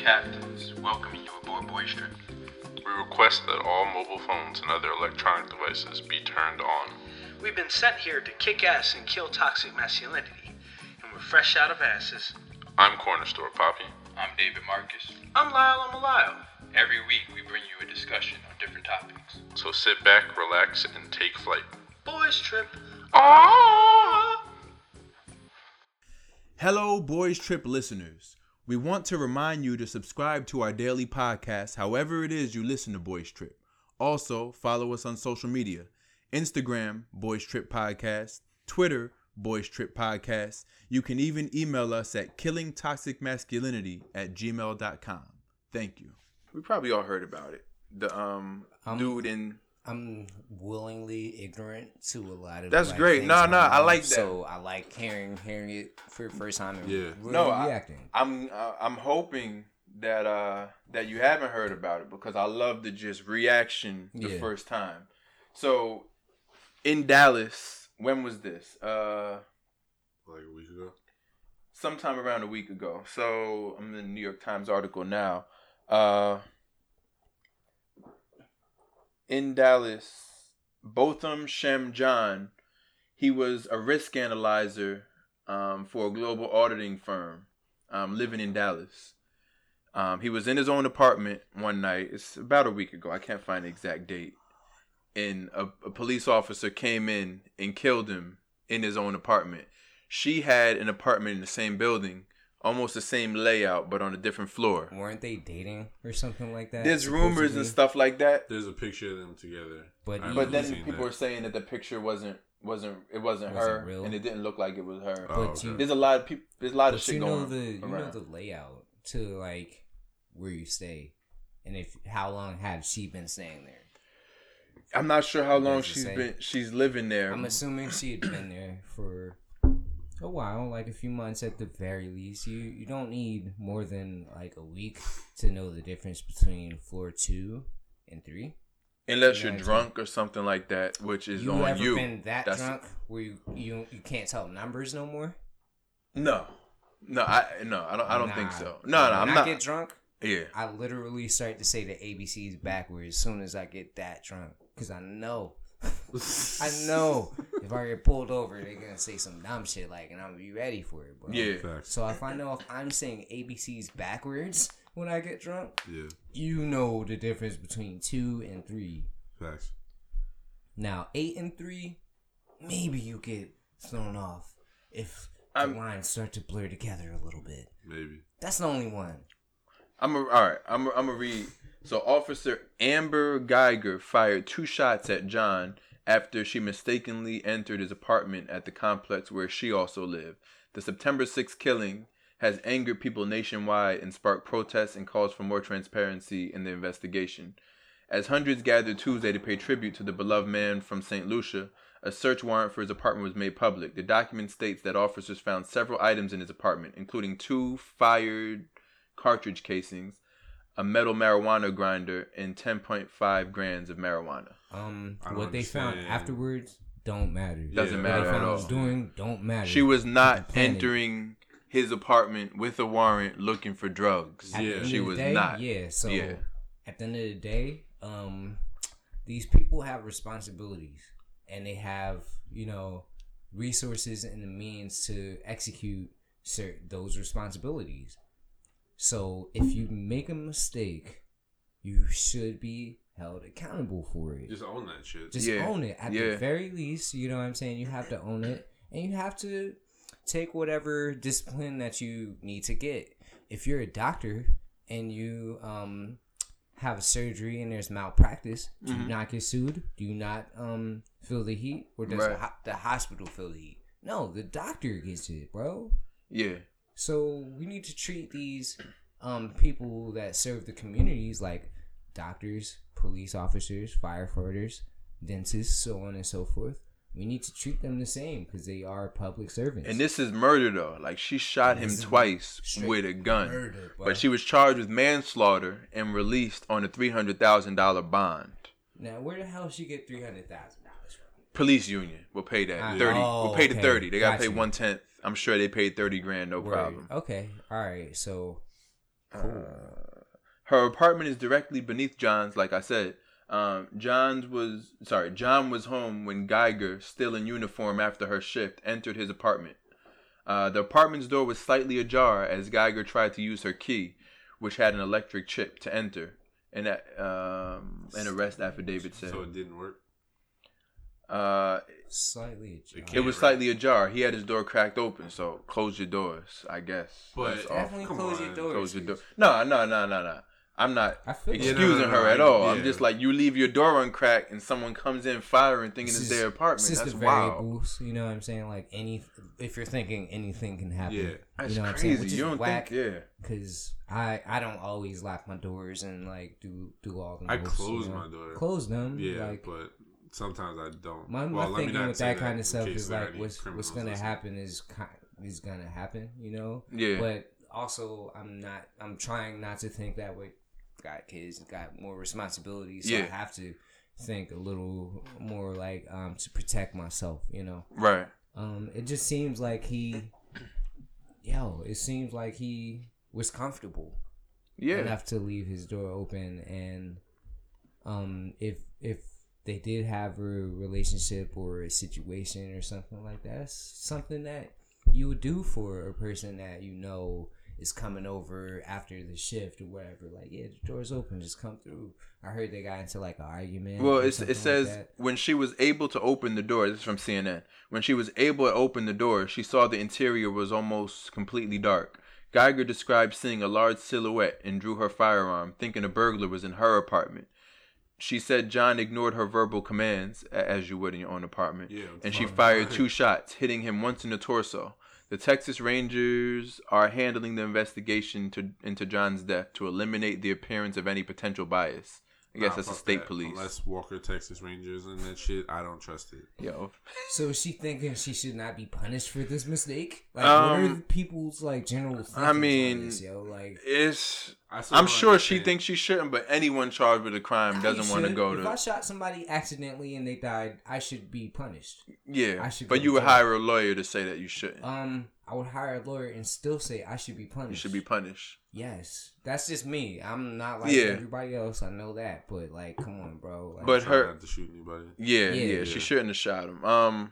captains, welcoming you aboard Boys Trip. We request that all mobile phones and other electronic devices be turned on. We've been sent here to kick ass and kill toxic masculinity, and we're fresh out of asses. I'm Corner Store Poppy. I'm David Marcus. I'm Lyle. Every week we bring you a discussion on different topics. So sit back, relax, and take flight. Boys Trip. Hello, Boys Trip listeners. We want to remind you to subscribe to our daily podcast, however it is you listen to Boys Trip. Also, follow us on social media. Instagram, Boys Trip Podcast. Twitter, Boys Trip Podcast. You can even email us at killingtoxicmasculinity@gmail.com. Thank you. We probably all heard about it. The dude in... I'm willingly ignorant to a lot of. That's like, great. things No, I like that. So I like hearing it for the first time and really reacting. I'm hoping that you haven't heard about it because I love the just reaction the first time. So in Dallas, when was this? Like a week ago. Sometime around a week ago. So I'm in the New York Times article now. In Dallas, Botham Shem John, he was a risk analyzer for a global auditing firm living in Dallas. He was in his own apartment one night. It's about a week ago. I can't find the exact date. And a police officer came in and killed him in his own apartment. She had an apartment in the same building, almost the same layout, but on a different floor. Weren't they dating or something like that? There's rumors and stuff like that. There's a picture of them together. But then people were saying that the picture wasn't her, real. And it didn't look like it was her. But there's a lot of people. There's a lot of shit going on. You know the layout to like where you stay, and how long had she been staying there? I'm not sure how long she's living there. I'm assuming she had been there for a while, like a few months at the very least. You don't need more than like a week to know the difference between floor 2 and 3. Unless you're drunk or something like that, which is on you. You ever been that drunk where you can't tell numbers no more? No, I don't think so. No, I'm not. I get drunk. Yeah, I literally start to say the ABCs backwards as soon as I get that drunk, because I know if I get pulled over, they're gonna say some dumb shit like, and I'm gonna be ready for it, bro. Yeah. So if I know if I'm saying ABCs backwards when I get drunk, you know the difference between 2 and 3. Facts. Now 8 and 3, maybe you get thrown off if the lines start to blur together a little bit. Maybe. That's the only one. I'm gonna read. So Officer Amber Geiger fired 2 shots at John after she mistakenly entered his apartment at the complex where she also lived. The September 6th killing has angered people nationwide and sparked protests and calls for more transparency in the investigation. As hundreds gathered Tuesday to pay tribute to the beloved man from St. Lucia, a search warrant for his apartment was made public. The document states that officers found several items in his apartment, including 2 fired cartridge casings, a metal marijuana grinder, and 10.5 grams of marijuana. What they found afterwards don't matter. Doesn't matter at all. Don't matter. She was not entering his apartment with a warrant looking for drugs. She was not. Yeah, so at the end of the day, these people have responsibilities, and they have, resources and the means to execute those responsibilities. So if you make a mistake, you should be held accountable for it. Just own that shit. Just own it. At the very least, you know what I'm saying? You have to own it. And you have to take whatever discipline that you need to get. If you're a doctor and you have a surgery and there's malpractice, do you not get sued? Do you not feel the heat? Or does the hospital feel the heat? No, the doctor gets it, bro. Yeah. So we need to treat these people that serve the communities like doctors, police officers, firefighters, dentists, so on and so forth. We need to treat them the same because they are public servants. And this is murder, though. Like, she shot him twice with a gun. But she was charged with manslaughter and released on a $300,000 bond. Now, where the hell she get $300,000 from? Police union will pay that. 30. We'll pay the 30. They got to pay 1/10. I'm sure they paid $30,000, no problem. Okay, all right. So Cool. Her apartment is directly beneath John's, like I said. John was home when Geiger, still in uniform after her shift, entered his apartment. The apartment's door was slightly ajar as Geiger tried to use her key, which had an electric chip, to enter. And an arrest affidavit said. So it didn't work? Slightly ajar. It was slightly ajar. He had his door cracked open, so close your doors, I guess. But Definitely close your doors. Close your door. No. I'm not I feel excusing her at all. Yeah. I'm just like, you leave your door uncracked and someone comes in firing thinking it's their apartment. It's just That's the wild. variables. You know what I'm saying? Like if you're thinking anything can happen. Yeah. That's you know what I'm crazy. saying? Which is You don't whack. think? Yeah. Because I don't always lock my doors and like do all the. I moves, close you know? my door. Close them. Yeah, like, but sometimes I don't. My Well, let me thinking not with say that kind of in stuff case is there are like any what's criminals gonna listening. happen is gonna happen. You know. Yeah. But also, I'm trying not to think that way. Got kids, got more responsibilities, so I Yeah. have to think a little more like to protect myself, you know. Right. It just seems like he was comfortable Yeah. enough to leave his door open, and if they did have a relationship or a situation or something like that, that's something that you would do for a person that you know is coming over after the shift or whatever. Like, yeah, the door's open, just come through. I heard they got into like an argument. Well, or it something says like that. when she was able to open the door, this is from CNN. When she was able to open the door, she saw the interior was almost completely dark. Geiger described seeing a large silhouette and drew her firearm, thinking a burglar was in her apartment. She said John ignored her verbal commands, as you would in your own apartment, Yeah, and she fine. fired 2 shots, hitting him once in the torso. The Texas Rangers are handling the investigation into John's death to eliminate the appearance of any potential bias. I guess that's the fuck state that. police. Unless Walker, Texas Rangers and that shit, I don't trust it. Yo. So is she thinking she should not be punished for this mistake? Like, what are the people's like general thinkings I mean, on this, yo? Like, I'm sure she thinks she shouldn't, but anyone charged with a crime doesn't want to go If I to. shot somebody accidentally and they died, I should be punished. Yeah, I should but go you to would jail. hire a lawyer to say that you shouldn't. I would hire a lawyer and still say I should be punished. You should be punished. Yes, that's just me. I'm not like Yeah. everybody else. I know that, but like, come on, bro. Like, But Try her- not to shoot anybody. Yeah, Yeah. she shouldn't have shot him.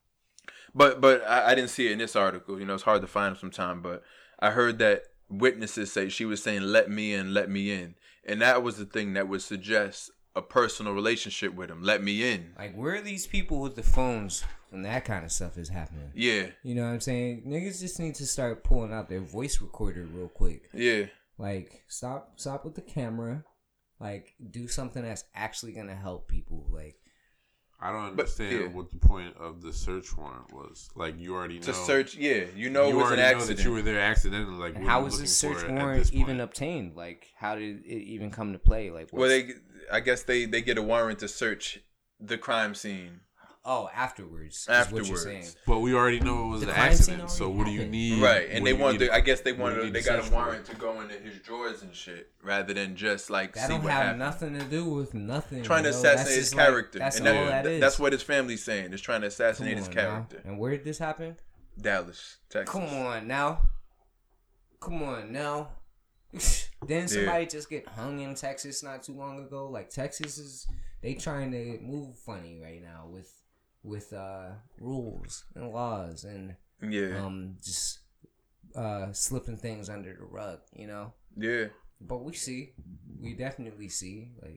But I didn't see it in this article. You know, it's hard to find sometime. But I heard that witnesses say she was saying, "Let me in, let me in," and that was the thing that would suggest a personal relationship with him. Let me in. like, where are these people with the phones when that kind of stuff is happening? Yeah, You know what I'm saying? Niggas just need to start pulling out their voice recorder real quick. yeah. Like, stop with the camera. Like, do something that's actually gonna help people. Like, I don't But, understand yeah. what the point of the search warrant was. Like, you already know. To search, yeah, you know you it was an already know accident. that you were there accidentally. Like, and what are how you was looking this search for at warrant this even point? obtained? Like, how did it even come to play? Like, Well, what's- I guess they get a warrant to search the crime scene. oh, afterwards. Is what you're Afterwards. saying. But we already know it was The an crime accident. scene So already what do you happened. need? Right, and what they do you wanted. need- I guess they what do you wanted. need They to got a search for? warrant to go into his drawers and shit, rather than just like That see don't what have happened. nothing to do with nothing. Trying to yo. assassinate That's his just like- character, that's and all that is. that's what his family's saying. Is trying to assassinate Come his on now. character. And where did this happen? Dallas, Texas. Come on now. Didn't somebody just get hung in Texas not too long ago? Like, Texas is they trying to move funny right now with rules and laws and Yeah, just slipping things under the rug, you know. yeah. But we definitely see, like,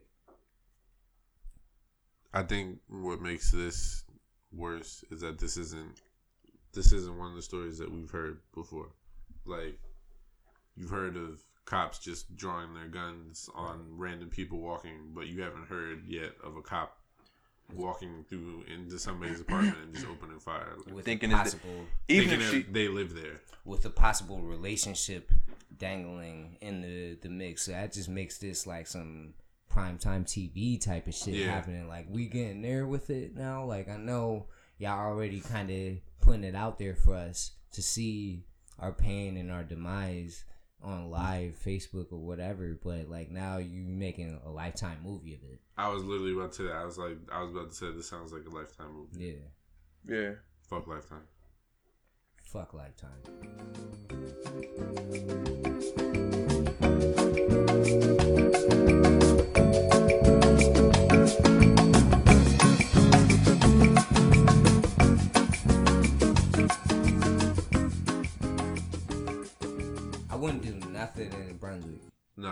I think what makes this worse is that this isn't one of the stories that we've heard before. Like, you've heard of cops just drawing their guns on random people walking, but you haven't heard yet of a cop walking through into somebody's apartment and just opening fire. with Thinking a is that- possible Even Thinking if that she, they live there. with a possible relationship dangling in the mix. So that just makes this like some primetime TV type of shit Yeah. happening. Like, we getting there with it now. Like, I know y'all already kind of putting it out there for us to see our pain and our demise on live Facebook or whatever, but like now you making a Lifetime movie of it. I was literally about to say that. I was about to say this sounds like a Lifetime movie. Yeah. yeah. Fuck Lifetime. Fuck Lifetime.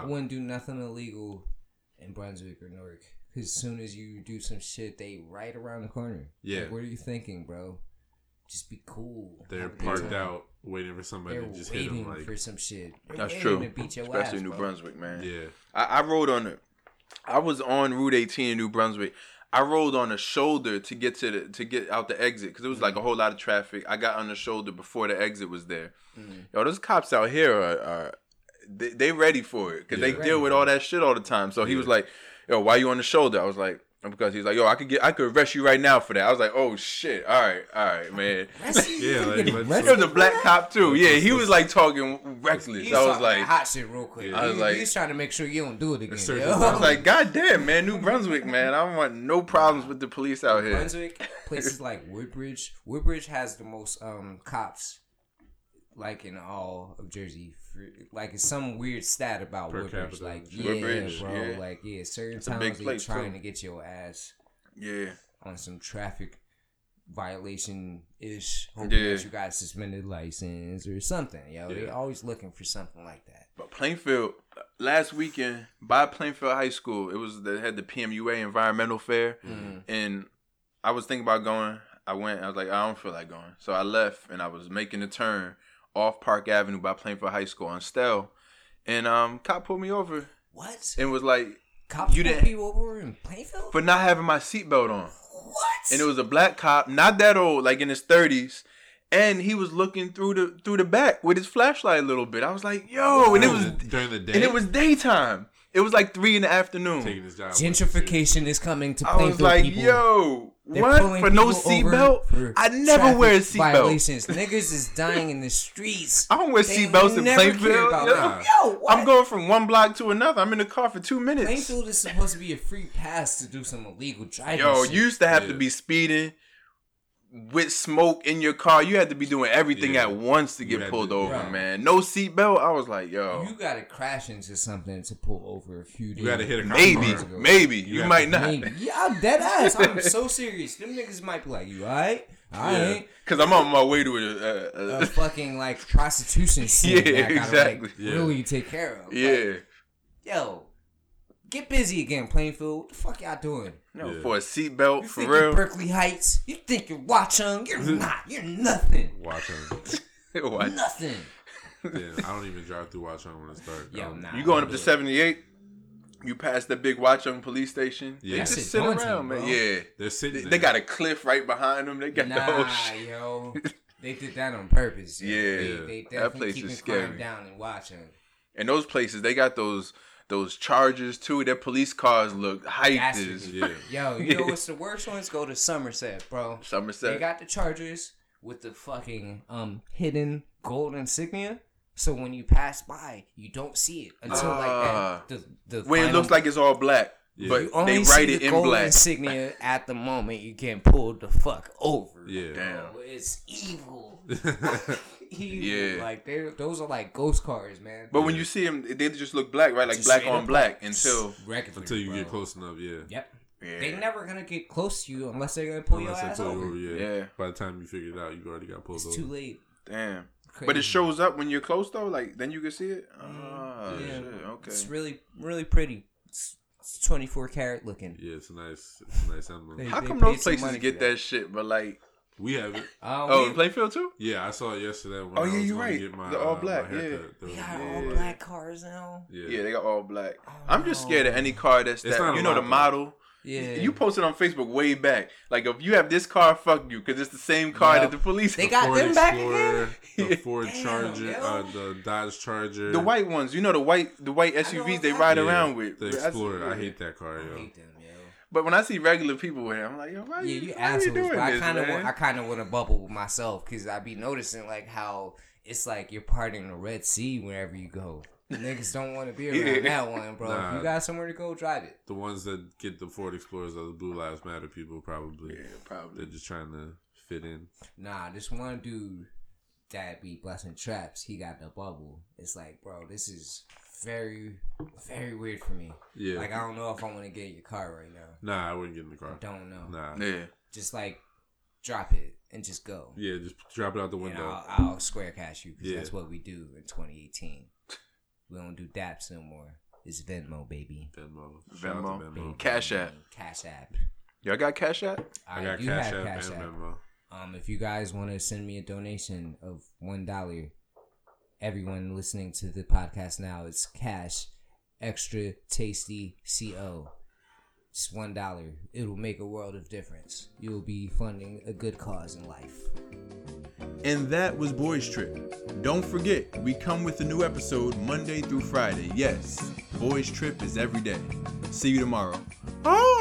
I wouldn't do nothing illegal in Brunswick or Newark. Because as soon as you do some shit, they right around the corner. Yeah. Like, what are you thinking, bro? Just be cool. They're Have a good parked time. out waiting for somebody They're to just hit waiting them. Like, for some shit. They're That's waiting true. to beat your Especially ass, New bro. Brunswick, man. yeah. I rode on it. I was on Route 18 in New Brunswick. I rolled on a shoulder to get out the exit because it was like a whole lot of traffic. I got on the shoulder before the exit was there. Yo, those cops out here are they ready for it because they deal with all that shit all the time. So he was like, "Yo, why you on the shoulder?" I was like, because he's like, "Yo, I could arrest you right now for that." I was like, "Oh shit, all right, man." Yeah, like, It was a black cop too. Yeah, he was like talking reckless. I was like, hot shit real quick. Yeah. I was like- he's trying to make sure you don't do it again. certain Yo. I was like, God damn, man, New Brunswick, man. I don't want no problems with the police out here. Brunswick, places like Woodbridge. Woodbridge has the most cops, like in all of Jersey. Like it's some weird stat about Per Woodbridge. capita. Like Woodbridge, bro. yeah. Like certain a big towns they place, trying too. to get your ass Yeah, on some traffic violation ish. Hoping Yeah. that you got a suspended license or something. Yo, they always looking for something like that. but Plainfield last weekend by Plainfield High School, they had the PMUA Environmental Fair, and I was thinking about going. I went. I was like, I don't feel like going, so I left, and I was making a turn off Park Avenue by Plainfield High School on Stell, and cop pulled me over What? and was like, Cops you pull didn't- people over in Plainfield? for not having my seatbelt on. What? And it was a black cop, not that old, like in his 30s, and he was looking through the back with his flashlight a little bit. I was like, yo, and it was during the day. and it was daytime. It was like 3 PM. taking his job. Gentrification is coming to I Plainfield was like, people. yo, They're what pulling for no people over seatbelt? for I never traffic wear a seatbelt. violations. Niggas is dying in the streets. I don't wear They seatbelts in never care Plainfield. about Yo, that. Yo, what? I'm going from one block to another. I'm in the car for 2 minutes. Plainfield is supposed to be a free pass to do some illegal driving. Yo, shit. you used to have to Yeah. be speeding with smoke in your car. You had to be doing everything Yeah. at once to You get had pulled to- over, Right. man. No seatbelt. I was like, yo, You gotta crash into something to pull over a few days. You gotta hit a cop maybe, car. maybe You you have might to- not. Maybe. Yeah, I'm dead ass. I'm so serious. Them niggas might be like, you alright? Alright. Cause I'm on my way to A fucking like prostitution scene. Yeah, that I gotta, exactly. Like, Yeah. really take care of. yeah. Like, yo, get busy again, Plainfield. What the fuck y'all doing? No, Yeah. for a seatbelt, You for think you're real. Berkeley Heights? You think you're Watchung? You're not. You're nothing. Watch on. What? Nothing. Yeah, I don't even drive through Watch on when it's dark. Yo, Um, nah. You going up do to it. 78? You pass the big Watchung police station. Yeah. They That just shit sit daunting, around, man. bro. Yeah, They're sitting. they there. got a cliff right behind them. They got the whole Nah, shit. yo. They did that on purpose. Yo. Yeah. They That definitely place keeping is crime scary. down and watching. And those places, they got those Chargers too. Their police cars look hyped That's as Yeah. Yo, you know what's the worst ones? Go to Somerset, bro. They Somerset. got the Chargers with the fucking hidden gold insignia. So when you pass by, you don't see it until like that. The When it final- looks like it's all black, Yeah. but you only they see write the it in gold black. insignia at the moment you get pulled the fuck over. Yeah. Damn. Bro, it's evil. evil. Yeah. Like those are like ghost cars, man. But when you see them, they just look black, right? Like Just black straight on up black until regular, Until you bro. get close enough, yeah. Yep. yeah. They never gonna get close to you unless they're gonna pull Unless your they ass pull you over. over, yeah. Yeah. By the time you figure it out, you already got pulled It's over. too late. Damn. Crazy. But it shows up when you're close though. Like then you can see it. Ah, Yeah. shit. Okay. It's really, really pretty. It's 24 karat looking. Yeah, it's a nice emblem. Hey. How They come paid those some places money get for that that. shit, but like, We have it. oh, in Plainfield too? Yeah, I saw it yesterday when Oh, I yeah, was you're going right. to get my, The all my black, haircut. we The- got yeah. all black cars now. Yeah. Yeah, they got all black. Oh, I'm just scared of any car that's It's that. not You a know lot, the though. model. Yeah. You posted on Facebook way back. Like if you have this car, fuck you, because it's the same car Yo, that the police. they The got Ford them back Explorer, again? the Ford Damn, Charger, yo. the Dodge Charger, the white ones. You know the white SUVs they exactly. ride around with. the That's- Explorer. I hate that car, I yo. hate them, yo. But when I see regular people with it, I'm like, yo, why Yeah, you, you why assholes. you doing But I this, kind of man? want to bubble with myself because I be noticing like how it's like you're parting the Red Sea wherever you go. Niggas don't want to be around Yeah. that one, bro. Nah. If you got somewhere to go, drive it. The ones that get the Ford Explorers are the Blue Lives Matter people, probably. Yeah, probably. They're just trying to fit in. Nah, this one dude that be busting traps, he got the bubble. It's like, bro, this is very, very weird for me. Yeah. Like, I don't know if I want to get in your car right now. Nah, I wouldn't get in the I car. don't know. Nah. Yeah. Just like, drop it and just go. Yeah, just drop it out the And window. I'll square cash you because Yeah. that's what we do in 2018. We don't do daps no more. It's Venmo, baby. Venmo. Shout out to Venmo. Cash App. Cash App. Y'all got Cash App? I got do Cash have App Cash and App. Venmo. If you guys want to send me a donation of $1, everyone listening to the podcast now, it's Cash Extra Tasty CO. It's $1. It'll make a world of difference. You'll be funding a good cause in life. And that was Boys Trip. Don't forget, we come with a new episode Monday through Friday. Yes, Boys Trip is every day. See you tomorrow. Oh!